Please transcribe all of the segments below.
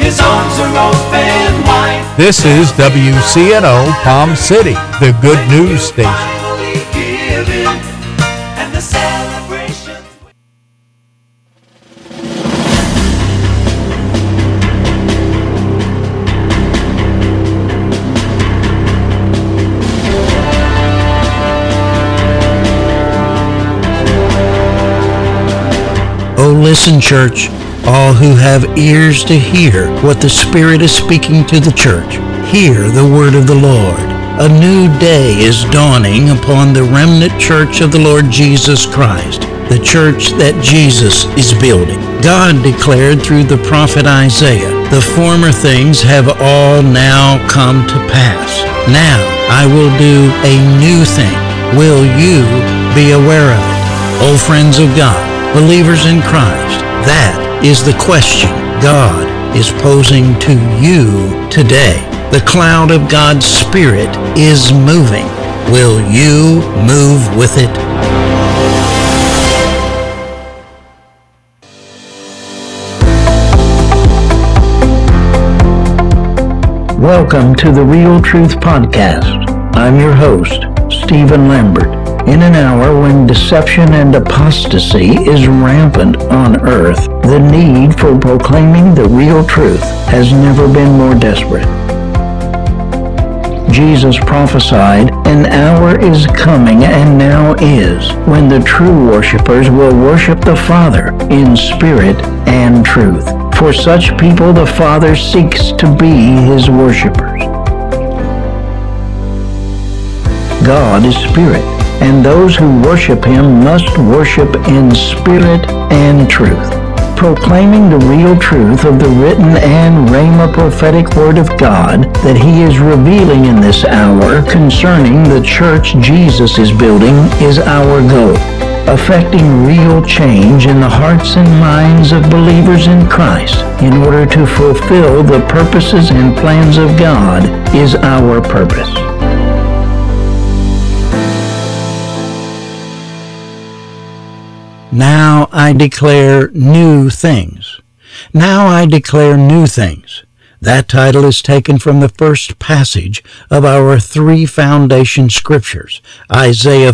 His arms are open wide. This is WCNO Palm City, the good news station. Finally given, and the celebrations. Oh, listen, church, all who have ears to hear what the Spirit is speaking to the church. Hear the word of the Lord. A new day is dawning upon the remnant church of the Lord Jesus Christ, the church that Jesus is building. God declared through the prophet Isaiah, the former things have all now come to pass. Now I will do a new thing. Will you be aware of it? Oh, friends of God, believers in Christ, that is the question God is posing to you today. The cloud of God's Spirit is moving. Will you move with it? Welcome to the Real Truth Podcast. I'm your host, Stephen Lambert. In an hour when deception and apostasy is rampant on earth, the need for proclaiming the real truth has never been more desperate. Jesus prophesied, an hour is coming and now is, when the true worshipers will worship the Father in spirit and truth. For such people the Father seeks to be His worshipers. God is spirit, and those who worship Him must worship in spirit and truth. Proclaiming the real truth of the written and Rhema prophetic Word of God that He is revealing in this hour concerning the church Jesus is building is our goal. Affecting real change in the hearts and minds of believers in Christ in order to fulfill the purposes and plans of God is our purpose. Now I declare new things. Now I declare new things. That title is taken from the first passage of our three foundation scriptures, Isaiah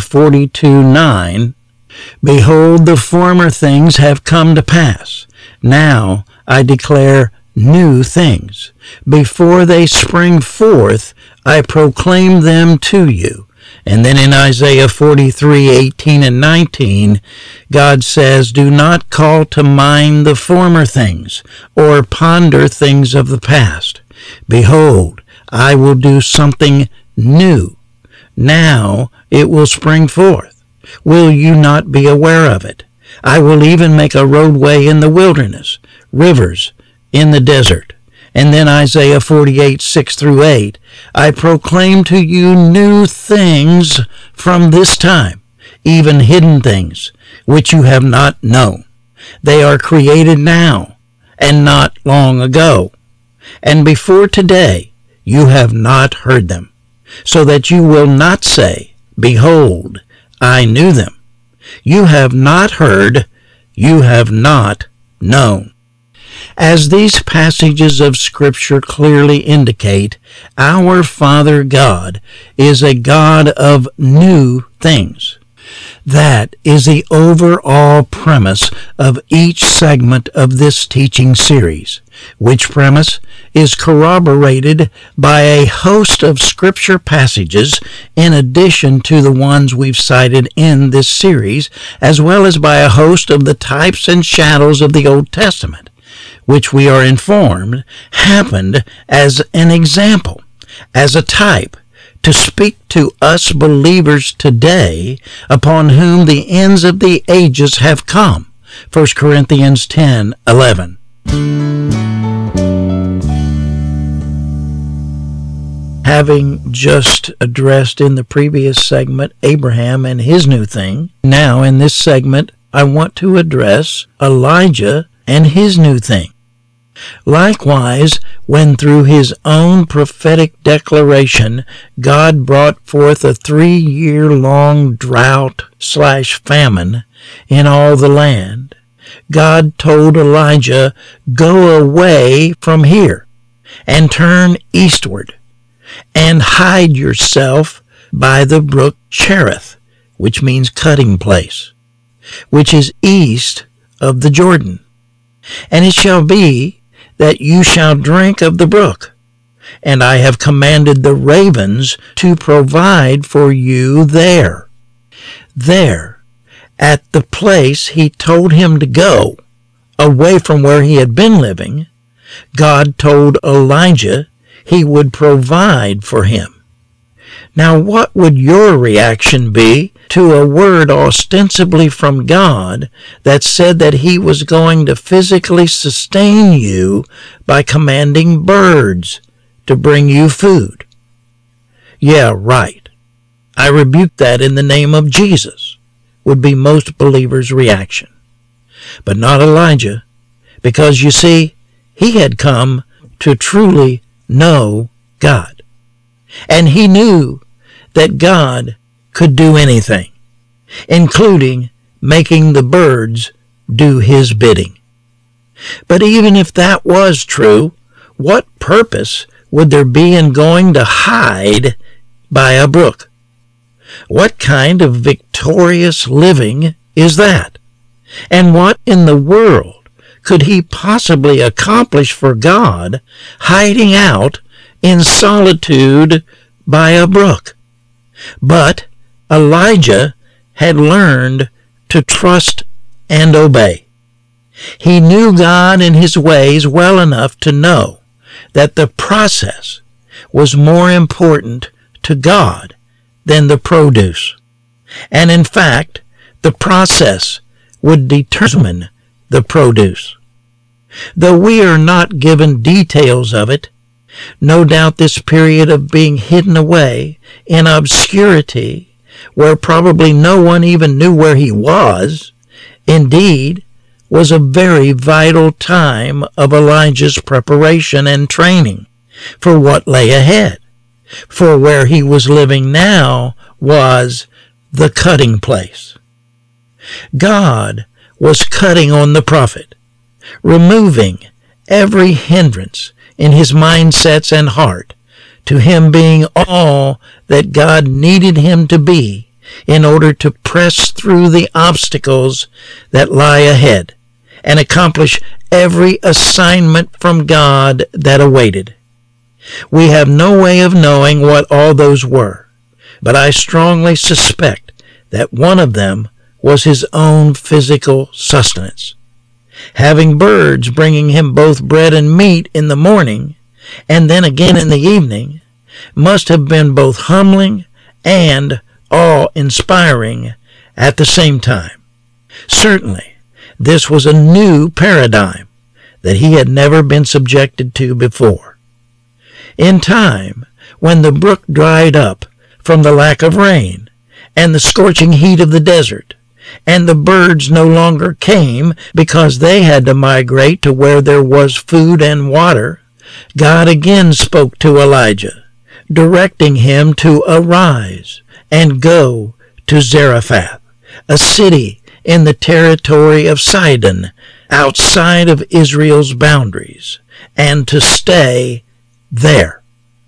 42:9. Behold, the former things have come to pass. Now I declare new things. Before they spring forth, I proclaim them to you. And then in Isaiah 43:18 and 19, God says, do not call to mind the former things, or ponder things of the past. Behold, I will do something new. Now it will spring forth. Will you not be aware of it? I will even make a roadway in the wilderness, rivers in the desert. And then Isaiah 48:6-8, I proclaim to you new things from this time, even hidden things, which you have not known. They are created now, and not long ago. And before today, you have not heard them, so that you will not say, behold, I knew them. You have not heard, you have not known. As these passages of Scripture clearly indicate, our Father God is a God of new things. That is the overall premise of each segment of this teaching series, which premise is corroborated by a host of Scripture passages in addition to the ones we've cited in this series, as well as by a host of the types and shadows of the Old Testament, which we are informed happened as an example, as a type, to speak to us believers today upon whom the ends of the ages have come. 1 Corinthians 10:11. Having just addressed in the previous segment Abraham and his new thing, now in this segment I want to address Elijah and his new thing. Likewise, when through his own prophetic declaration God brought forth a 3-year-long drought/famine in all the land, God told Elijah, "Go away from here and turn eastward and hide yourself by the brook Cherith," which means cutting place, which is east of the Jordan. "And it shall be that you shall drink of the brook, and I have commanded the ravens to provide for you there." There, at the place he told him to go, away from where he had been living, God told Elijah he would provide for him. Now, what would your reaction be to a word ostensibly from God that said that he was going to physically sustain you by commanding birds to bring you food? Yeah, right. I rebuke that in the name of Jesus, would be most believers' reaction. But not Elijah, because you see, he had come to truly know God. And he knew that God could do anything, including making the birds do his bidding. But even if that was true, what purpose would there be in going to hide by a brook? What kind of victorious living is that? And what in the world could he possibly accomplish for God hiding out in solitude by a brook? But Elijah had learned to trust and obey. He knew God and his ways well enough to know that the process was more important to God than the produce. And in fact, the process would determine the produce. Though we are not given details of it, no doubt this period of being hidden away in obscurity, where probably no one even knew where he was, indeed was a very vital time of Elijah's preparation and training for what lay ahead. For where he was living now was the cutting place. God was cutting on the prophet, removing every hindrance in his mindsets and heart to him being all that God needed him to be in order to press through the obstacles that lie ahead and accomplish every assignment from God that awaited. We have no way of knowing what all those were, but I strongly suspect that one of them was his own physical sustenance. Having birds bringing him both bread and meat in the morning, and then again in the evening, must have been both humbling and awe-inspiring at the same time. Certainly, this was a new paradigm that he had never been subjected to before. In time, when the brook dried up from the lack of rain and the scorching heat of the desert, and the birds no longer came because they had to migrate to where there was food and water, God again spoke to Elijah, directing him to arise and go to Zarephath, a city in the territory of Sidon, outside of Israel's boundaries, and to stay there.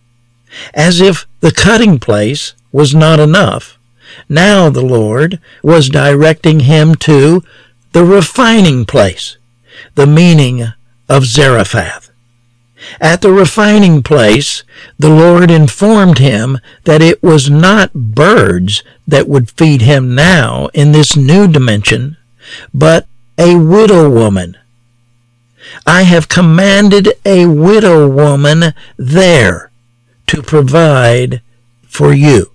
As if the cutting place was not enough, now the Lord was directing him to the refining place, the meaning of Zarephath. At the refining place, the Lord informed him that it was not birds that would feed him now in this new dimension, but a widow woman. I have commanded a widow woman there to provide for you.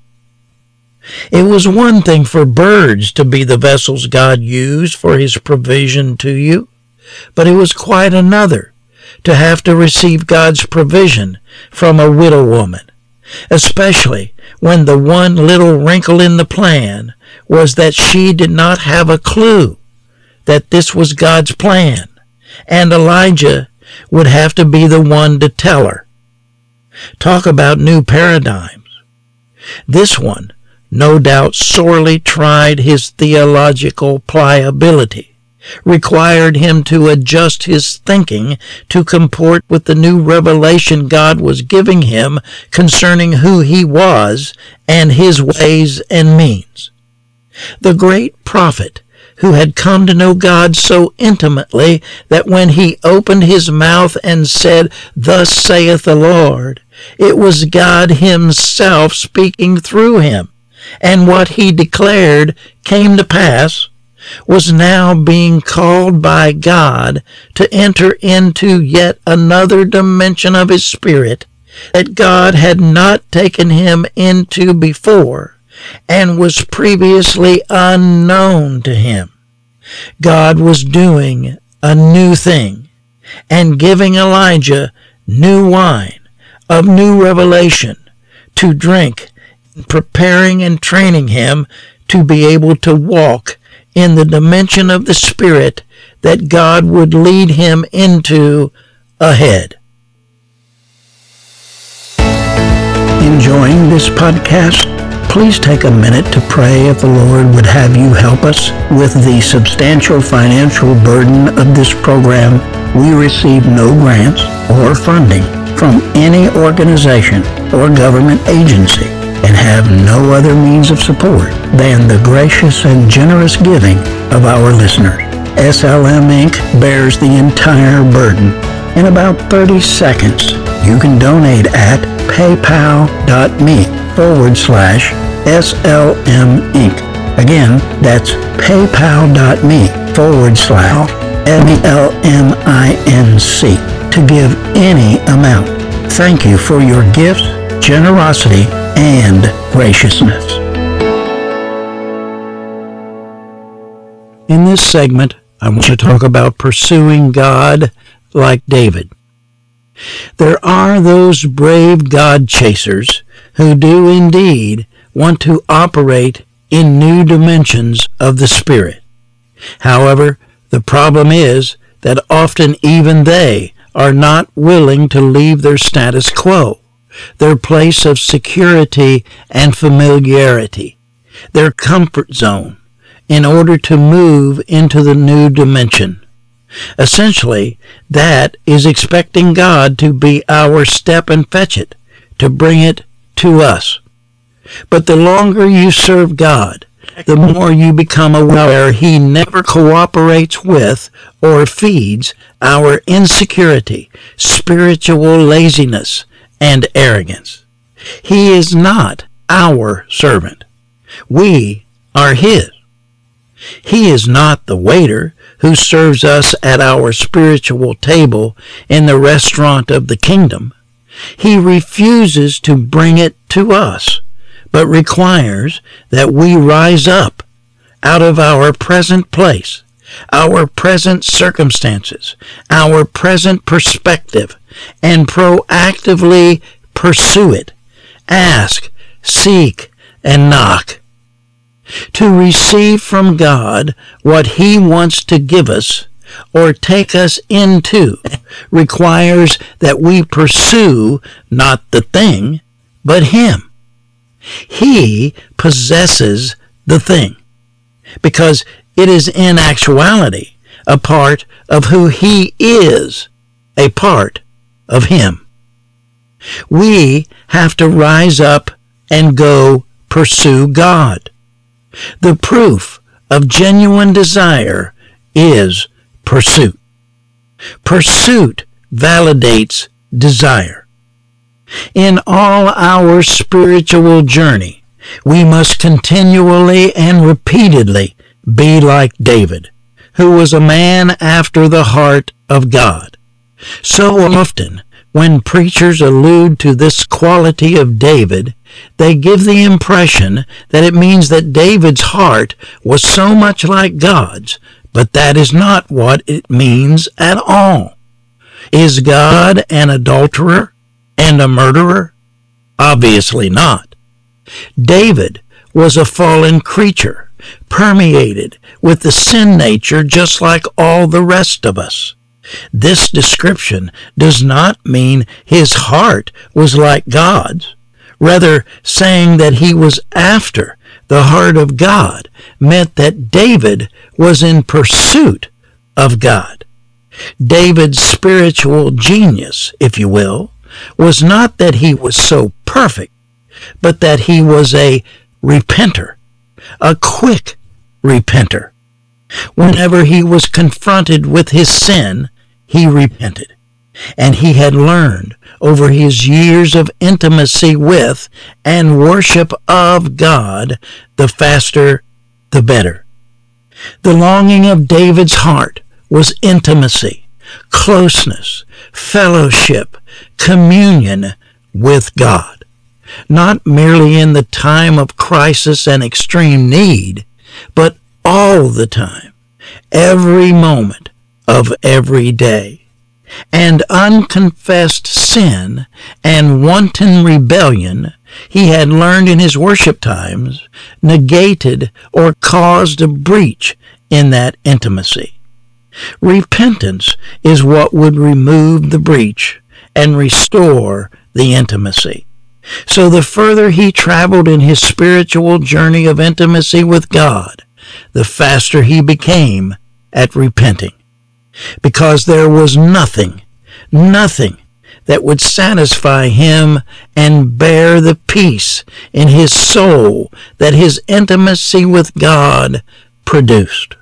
It was one thing for birds to be the vessels God used for his provision to you, but it was quite another to have to receive God's provision from a widow woman, especially when the one little wrinkle in the plan was that she did not have a clue that this was God's plan, and Elijah would have to be the one to tell her. Talk about new paradigms. This one no doubt sorely tried his theological pliability, required him to adjust his thinking to comport with the new revelation God was giving him concerning who he was and his ways and means. The great prophet, who had come to know God so intimately that when he opened his mouth and said, "Thus saith the Lord," it was God himself speaking through him, and what he declared came to pass, was now being called by God to enter into yet another dimension of his spirit that God had not taken him into before and was previously unknown to him. God was doing a new thing and giving Elijah new wine of new revelation to drink, preparing and training him to be able to walk in the dimension of the Spirit that God would lead him into ahead. Enjoying this podcast? Please take a minute to pray if the Lord would have you help us with the substantial financial burden of this program. We receive no grants or funding from any organization or government agency and have no other means of support than the gracious and generous giving of our listeners. SLM Inc. bears the entire burden. In about 30 seconds, you can donate at paypal.me/SLM Inc. Again, that's paypal.me/SLMINC to give any amount. Thank you for your gifts, generosity, and graciousness. In this segment, I want to talk about pursuing God like David. There are those brave God chasers who do indeed want to operate in new dimensions of the Spirit. However, the problem is that often even they are not willing to leave their status quo, their place of security and familiarity, their comfort zone, in order to move into the new dimension. Essentially, that is expecting God to be our step and fetch it, to bring it to us. But the longer you serve God, the more you become aware He never cooperates with or feeds our insecurity, spiritual laziness, and arrogance. He is not our servant. We are His. He is not the waiter who serves us at our spiritual table in the restaurant of the kingdom. He refuses to bring it to us, but requires that we rise up out of our present place, our present circumstances, our present perspective, and proactively pursue it. Ask, seek, and knock. To receive from God what He wants to give us or take us into requires that we pursue not the thing, but Him. He possesses the thing because it is in actuality a part of who He is, a part of Him. We have to rise up and go pursue God. The proof of genuine desire is pursuit. Pursuit validates desire. In all our spiritual journey, we must continually and repeatedly be like David, who was a man after the heart of God. So often, when preachers allude to this quality of David, they give the impression that it means that David's heart was so much like God's, but that is not what it means at all. Is God an adulterer and a murderer? Obviously not. David was a fallen creature, permeated with the sin nature just like all the rest of us. This description does not mean his heart was like God's. Rather, saying that he was after the heart of God meant that David was in pursuit of God. David's spiritual genius, if you will, was not that he was so perfect, but that he was a repenter, a quick repenter. Whenever he was confronted with his sin, he repented. And he had learned over his years of intimacy with and worship of God, the faster, the better. The longing of David's heart was intimacy, closeness, fellowship, communion with God. Not merely in the time of crisis and extreme need, but all the time, every moment of every day. And unconfessed sin and wanton rebellion he had learned in his worship times negated or caused a breach in that intimacy. Repentance is what would remove the breach and restore the intimacy. So the further he traveled in his spiritual journey of intimacy with God, the faster he became at repenting. Because there was nothing that would satisfy him and bear the peace in his soul that his intimacy with God produced.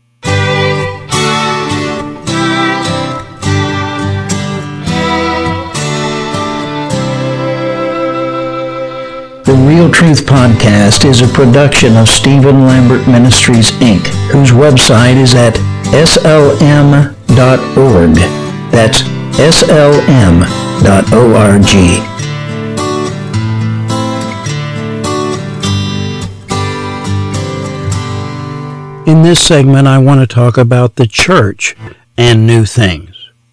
The Real Truth Podcast is a production of Stephen Lambert Ministries, Inc., whose website is at slm.org. That's slm.org. In this segment, I want to talk about the church and new things.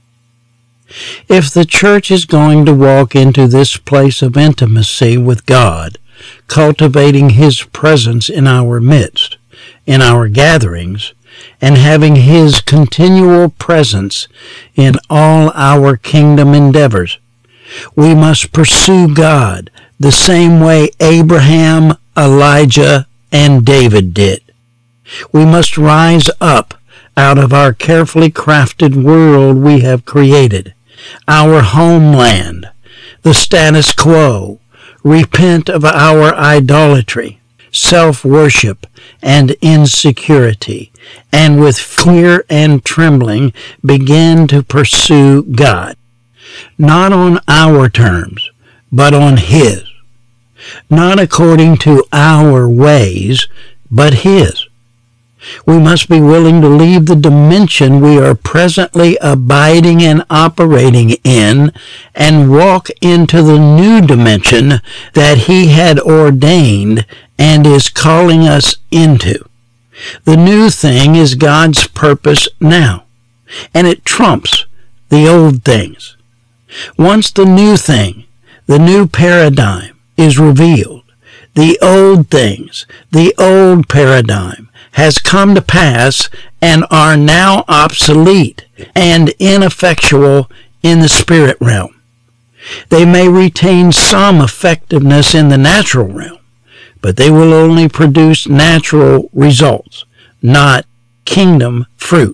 If the church is going to walk into this place of intimacy with God, cultivating His presence in our midst, in our gatherings, and having His continual presence in all our kingdom endeavors, we must pursue God the same way Abraham, Elijah, and David did. We must rise up out of our carefully crafted world we have created, our homeland, the status quo, repent of our idolatry, self-worship, and insecurity, and with fear and trembling begin to pursue God, not on our terms, but on His, not according to our ways, but His. We must be willing to leave the dimension we are presently abiding and operating in and walk into the new dimension that He had ordained and is calling us into. The new thing is God's purpose now, and it trumps the old things. Once the new thing, the new paradigm, is revealed, the old things, the old paradigm, has come to pass and are now obsolete and ineffectual in the spirit realm. They may retain some effectiveness in the natural realm, but they will only produce natural results, not kingdom fruit.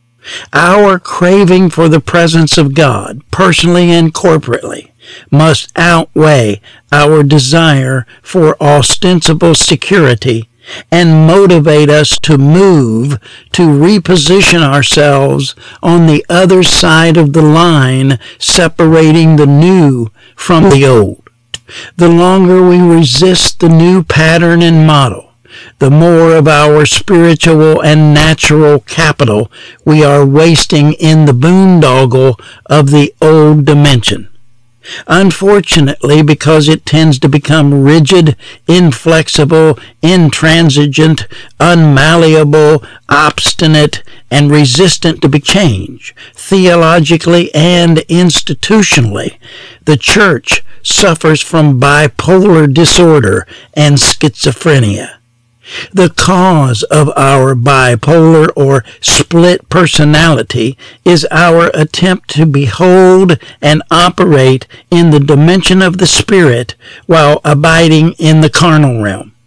Our craving for the presence of God, personally and corporately, must outweigh our desire for ostensible security and motivate us to move, to reposition ourselves on the other side of the line separating the new from the old. The longer we resist the new pattern and model, the more of our spiritual and natural capital we are wasting in the boondoggle of the old dimension. Unfortunately, because it tends to become rigid, inflexible, intransigent, unmalleable, obstinate, and resistant to be changed, theologically and institutionally, the church suffers from bipolar disorder and schizophrenia. The cause of our bipolar or split personality is our attempt to behold and operate in the dimension of the Spirit while abiding in the carnal realm.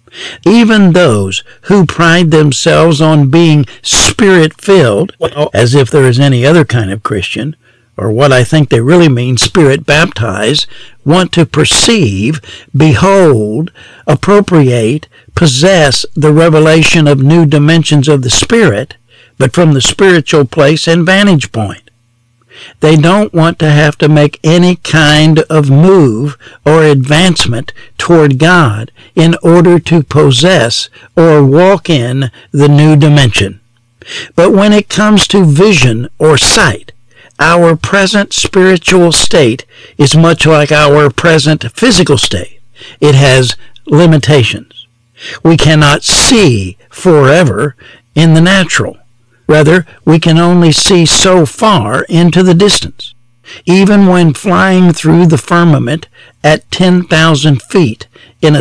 Even those who pride themselves on being Spirit-filled, as if there is any other kind of Christian, or what I think they really mean, Spirit-baptized, want to perceive, behold, appropriate, possess the revelation of new dimensions of the Spirit, but from the spiritual place and vantage point. They don't want to have to make any kind of move or advancement toward God in order to possess or walk in the new dimension. But when it comes to vision or sight, our present spiritual state is much like our present physical state. It has limitations. We cannot see forever in the natural. Rather, we can only see so far into the distance. Even when flying through the firmament at 10,000 feet in a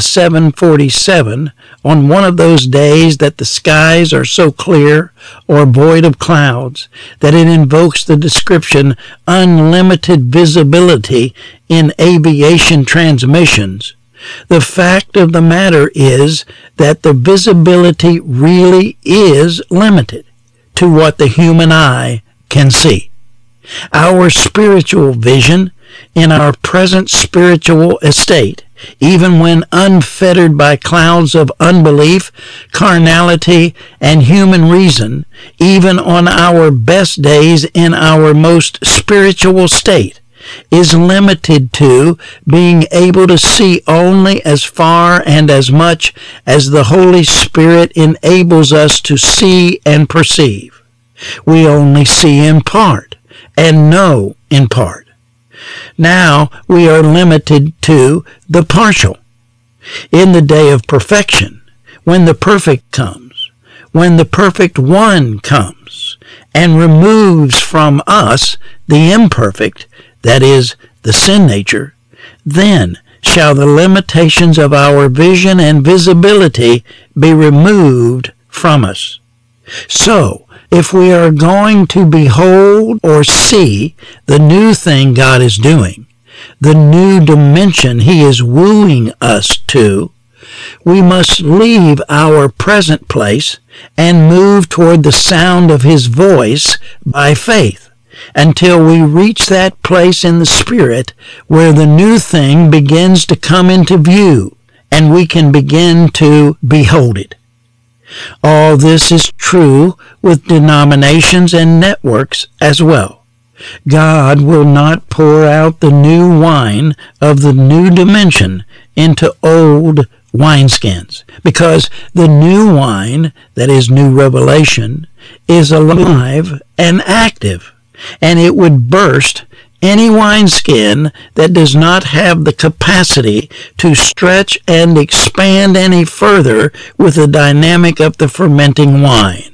747 on one of those days that the skies are so clear or void of clouds that it invokes the description unlimited visibility in aviation transmissions, the fact of the matter is that the visibility really is limited to what the human eye can see. Our spiritual vision in our present spiritual estate, even when unfettered by clouds of unbelief, carnality, and human reason, even on our best days in our most spiritual state, is limited to being able to see only as far and as much as the Holy Spirit enables us to see and perceive. We only see in part and know in part. Now we are limited to the partial. In the day of perfection, when the perfect comes, when the perfect one comes and removes from us the imperfect, that is, the sin nature, then shall the limitations of our vision and visibility be removed from us. So, if we are going to behold or see the new thing God is doing, the new dimension He is wooing us to, we must leave our present place and move toward the sound of His voice by faith, until we reach that place in the Spirit where the new thing begins to come into view and we can begin to behold it. All this is true with denominations and networks as well. God will not pour out the new wine of the new dimension into old wineskins, because the new wine, that is new revelation, is alive and active, and it would burst any wineskin that does not have the capacity to stretch and expand any further with the dynamic of the fermenting wine.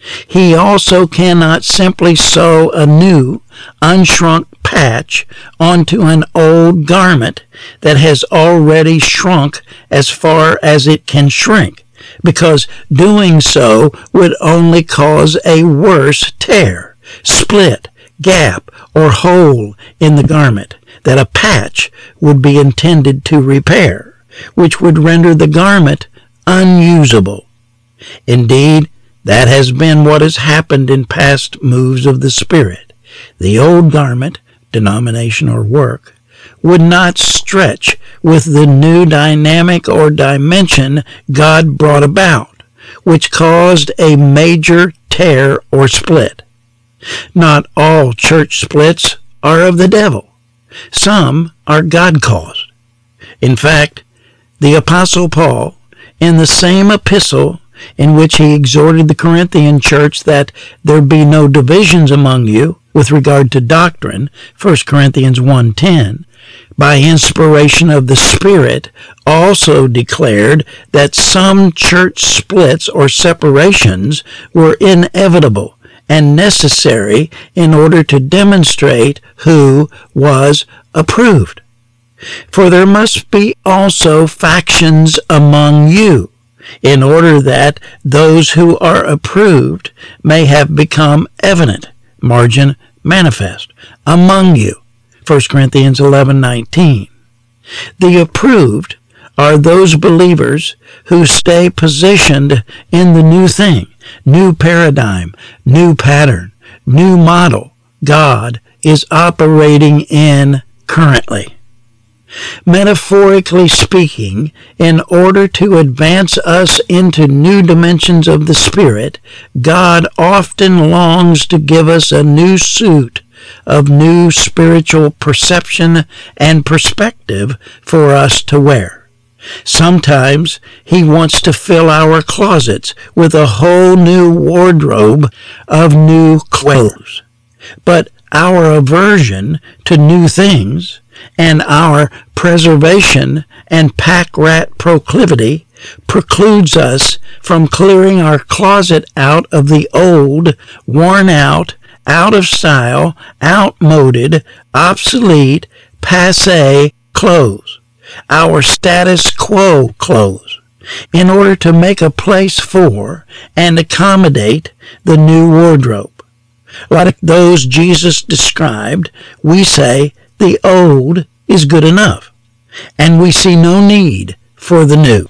He also cannot simply sew a new, unshrunk patch onto an old garment that has already shrunk as far as it can shrink, because doing so would only cause a worse tear, split, gap, or hole in the garment that a patch would be intended to repair, which would render the garment unusable. Indeed, that has been what has happened in past moves of the Spirit. The old garment, denomination or work, would not stretch with the new dynamic or dimension God brought about, which caused a major tear or split. Not all church splits are of the devil. Some are God-caused. In fact, the Apostle Paul, in the same epistle in which he exhorted the Corinthian church that there be no divisions among you with regard to doctrine, 1 Corinthians 1:10, by inspiration of the Spirit, also declared that some church splits or separations were inevitable and necessary in order to demonstrate who was approved. For there must be also factions among you, in order that those who are approved may have become evident, margin manifest, among you. 1 Corinthians 11:19. The approved are those believers who stay positioned in the new thing, new paradigm, new pattern, new model God is operating in currently. Metaphorically speaking, in order to advance us into new dimensions of the Spirit, God often longs to give us a new suit of new spiritual perception and perspective for us to wear. Sometimes He wants to fill our closets with a whole new wardrobe of new clothes. But our aversion to new things and our preservation and pack rat proclivity precludes us from clearing our closet out of the old, worn out of style, outmoded, obsolete, passé clothes, our status quo clothes, in order to make a place for and accommodate the new wardrobe. Like those Jesus described, we say the old is good enough, and we see no need for the new.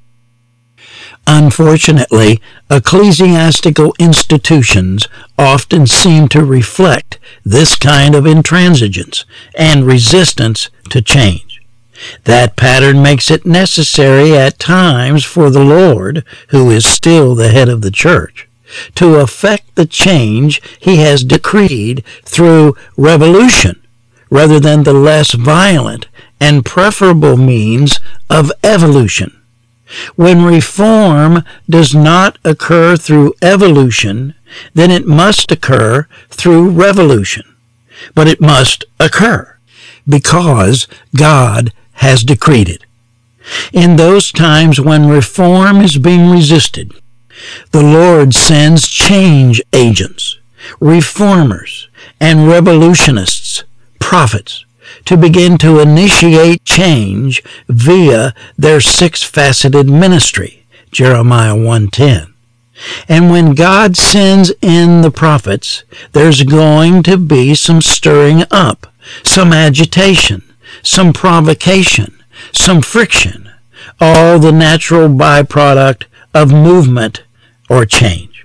Unfortunately, ecclesiastical institutions often seem to reflect this kind of intransigence and resistance to change. That pattern makes it necessary at times for the Lord, who is still the head of the church, to effect the change He has decreed through revolution, rather than the less violent and preferable means of evolution. When reform does not occur through evolution, then it must occur through revolution. But it must occur because God has decreed it. In those times when reform is being resisted, the Lord sends change agents, reformers, and revolutionists, prophets, to begin to initiate change via their six-faceted ministry, Jeremiah 1:10. And when God sends in the prophets, there's going to be some stirring up, some agitation, some provocation, some friction, all the natural byproduct of movement or change.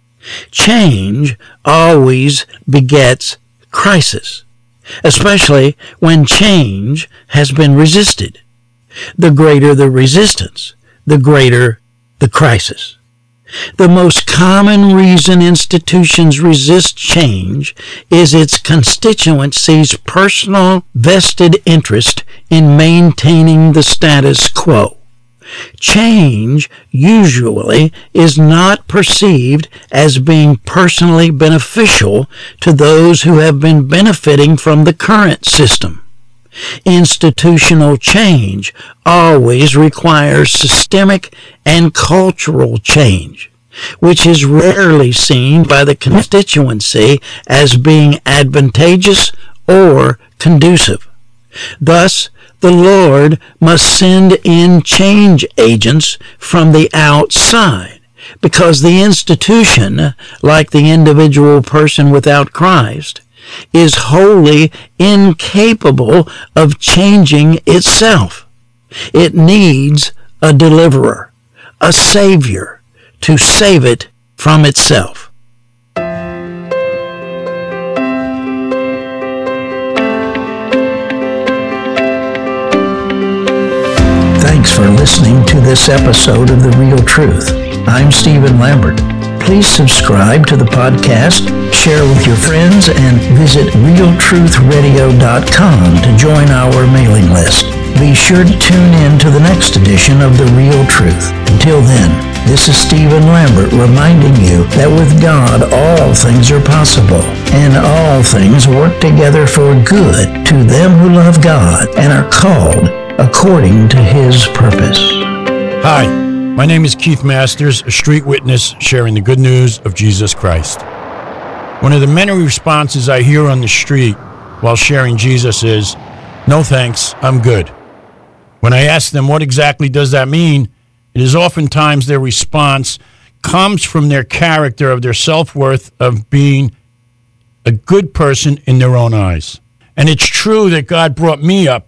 Change always begets crisis, especially when change has been resisted. The greater the resistance, the greater the crisis. The most common reason institutions resist change is its constituency's personal vested interest in maintaining the status quo. Change usually is not perceived as being personally beneficial to those who have been benefiting from the current system. Institutional change always requires systemic and cultural change, which is rarely seen by the constituency as being advantageous or conducive. Thus, the Lord must send in change agents from the outside, because the institution, like the individual person without Christ, is wholly incapable of changing itself. It needs a deliverer, a savior, to save it from itself. Thanks for listening to this episode of The Real Truth. I'm Stephen Lambert. Please subscribe to the podcast, share with your friends, and visit realtruthradio.com to join our mailing list. Be sure to tune in to the next edition of The Real Truth. Until then, this is Stephen Lambert reminding you that with God all things are possible, and all things work together for good to them who love God and are called according to His purpose. Hi, my name is Keith Masters, a street witness sharing the good news of Jesus Christ. One of the many responses I hear on the street while sharing Jesus is, "No thanks, I'm good." When I ask them what exactly does that mean, it is oftentimes their response comes from their character of their self-worth of being a good person in their own eyes. And it's true that God brought me up